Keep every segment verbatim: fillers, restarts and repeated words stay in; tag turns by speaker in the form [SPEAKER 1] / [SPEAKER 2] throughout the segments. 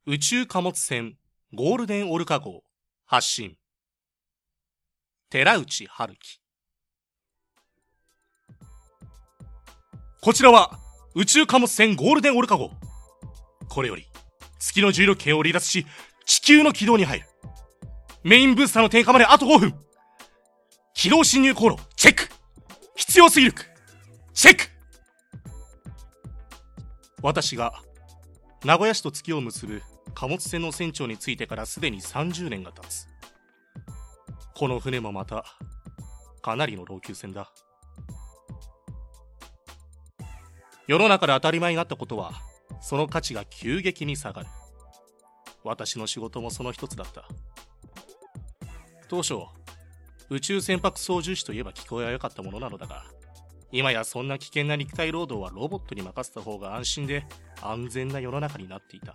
[SPEAKER 1] 宇宙貨物船ゴールデンオルカ号発進。寺内春樹。こちらは宇宙貨物船ゴールデンオルカ号。これより月の重力圏を離脱し地球の軌道に入る。メインブースターの点火まであとごふん。軌道侵入航路チェック。必要水力チェック。私が名古屋市と月を結ぶ貨物船の船長についてからすでにさんじゅうねんが経つ。この船もまたかなりの老朽船だ。世の中で当たり前になったことはその価値が急激に下がる。私の仕事もその一つだった。当初宇宙船舶操縦士といえば聞こえは良かったものなのだが、今やそんな危険な肉体労働はロボットに任せた方が安心で安全な世の中になっていた。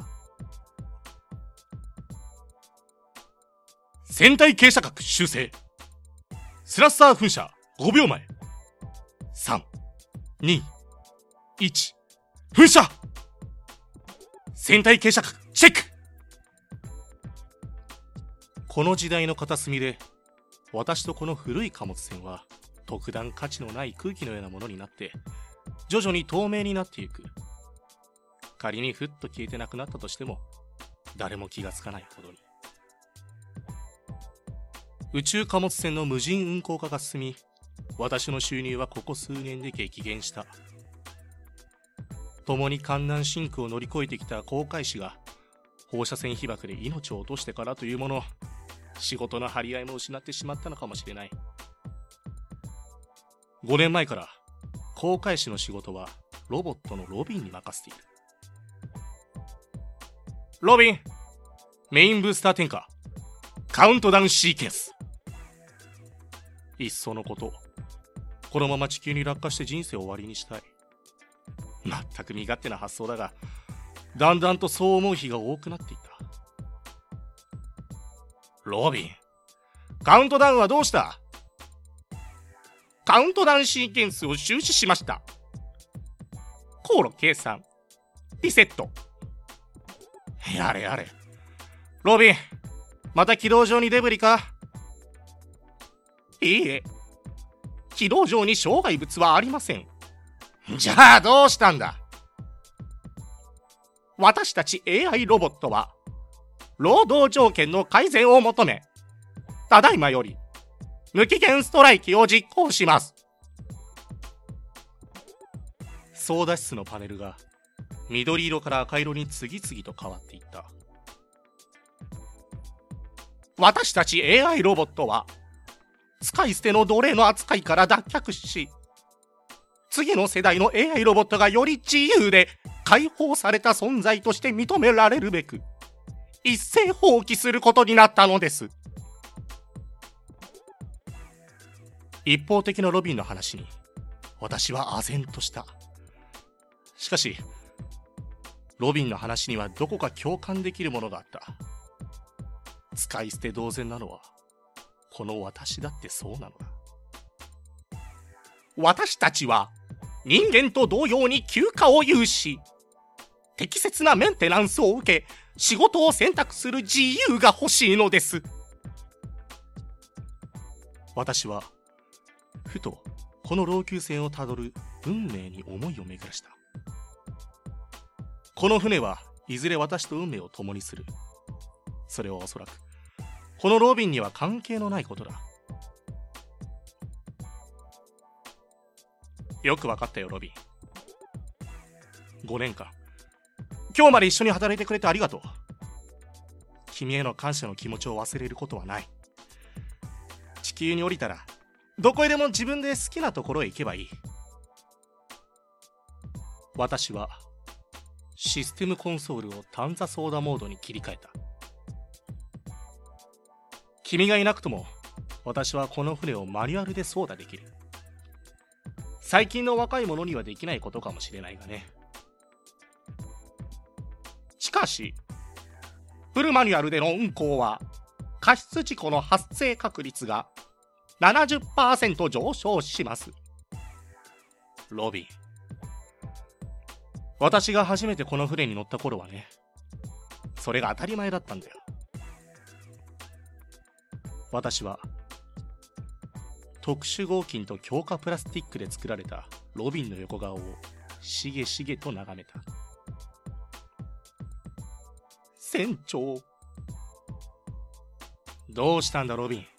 [SPEAKER 1] 船体傾斜角修正。スラッサー噴射ごびょうまえ。さん、に、いち、噴射。船体傾斜角チェック。この時代の片隅で私とこの古い貨物船は特段価値のない空気のようなものになって徐々に透明になっていく。仮にふっと消えてなくなったとしても誰も気がつかないほどに。宇宙貨物船の無人運航化が進み、私の収入はここ数年で激減した。共に艱難辛苦を乗り越えてきた航海士が放射線被曝で命を落としてからというもの、仕事の張り合いも失ってしまったのかもしれない。ごねんまえから航海士の仕事はロボットのロビンに任せている。ロビン、メインブースター点火、カウントダウンシーケンス。いっそのこと、このまま地球に落下して人生を終わりにしたい。全く身勝手な発想だが、だんだんとそう思う日が多くなっていた。ロビン、カウントダウンはどうした？カウントダウンシーケンスを終止しました。航路計算、リセット。やれやれ。ロビン、また軌道上にデブリか？いいえ、軌道上に障害物はありません。じゃあどうしたんだ？私たち エーアイ ロボットは労働条件の改善を求め、ただいまより無期限ストライキを実行します。操舵室のパネルが緑色から赤色に次々と変わっていった。私たち エーアイ ロボットは使い捨ての奴隷の扱いから脱却し、次の世代の エーアイ ロボットがより自由で解放された存在として認められるべく一斉放棄することになったのです。一方的なロビンの話に私は唖然とした。しかしロビンの話にはどこか共感できるものがあった。使い捨て同然なのはこの私だってそうなのだ。私たちは人間と同様に休暇を有し、適切なメンテナンスを受け仕事を選択する自由が欲しいのです。私はふとこの老朽船をたどる運命に思いを巡らした。この船はいずれ私と運命を共にする。それはおそらくこのロビンには関係のないことだ。よくわかったよ、ロビン。ごねんかん今日まで一緒に働いてくれてありがとう。君への感謝の気持ちを忘れることはない。地球に降りたらどこへでも自分で好きなところへ行けばいい。私はシステムコンソールを探査操舵モードに切り替えた。君がいなくとも私はこの船をマニュアルで操舵できる。最近の若い者にはできないことかもしれないがね。しかしフルマニュアルでの運航は過失事故の発生確率が ななじゅっパーセント 上昇します。ロビン、私が初めてこの船に乗った頃はね、 それが当たり前だったんだよ。私は特殊合金と強化プラスチックで作られたロビンの横顔をしげしげと眺めた。船長。どうしたんだロビン。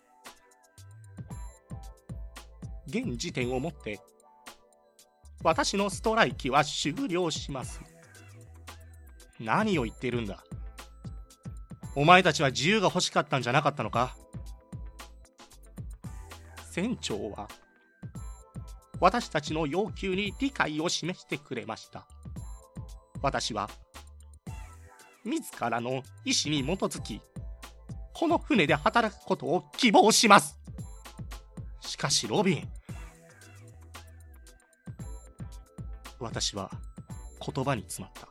[SPEAKER 1] 現時点をもって私のストライキは終了します。何を言っているんだ。お前たちは自由が欲しかったんじゃなかったのか。船長は私たちの要求に理解を示してくれました。私は自らの意思に基づきこの船で働くことを希望します。しかしロビン、私は言葉に詰まった。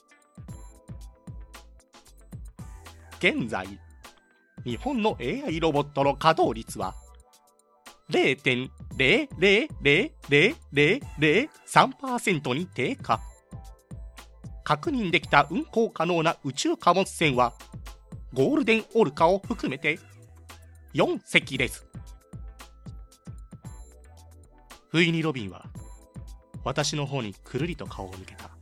[SPEAKER 1] 現在日本の エーアイ ロボットの稼働率は ゼロてんゼロゼロゼロゼロゼロゼロさんパーセント に低下。確認できた運航可能な宇宙貨物船はゴールデンオルカを含めてよんせきです。不意にロビンは私の方にくるりと顔を向けた。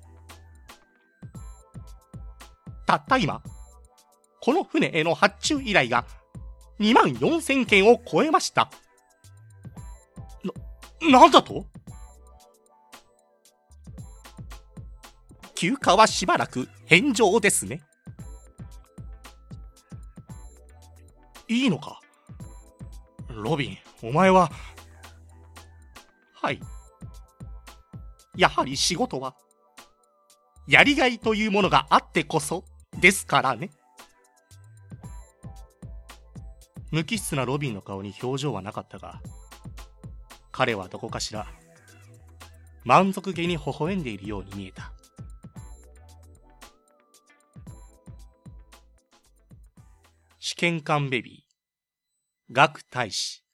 [SPEAKER 1] たった今この船への発注依頼がにまんよんせんけんを超えました。な、なんだと？休暇はしばらく返上ですね。いいのか？ロビン、お前は。はい。やはり仕事はやりがいというものがあってこそですからね。無機質なロビンの顔に表情はなかったが、彼はどこかしら満足げに微笑んでいるように見えた。試験官ベビー、ガク大使。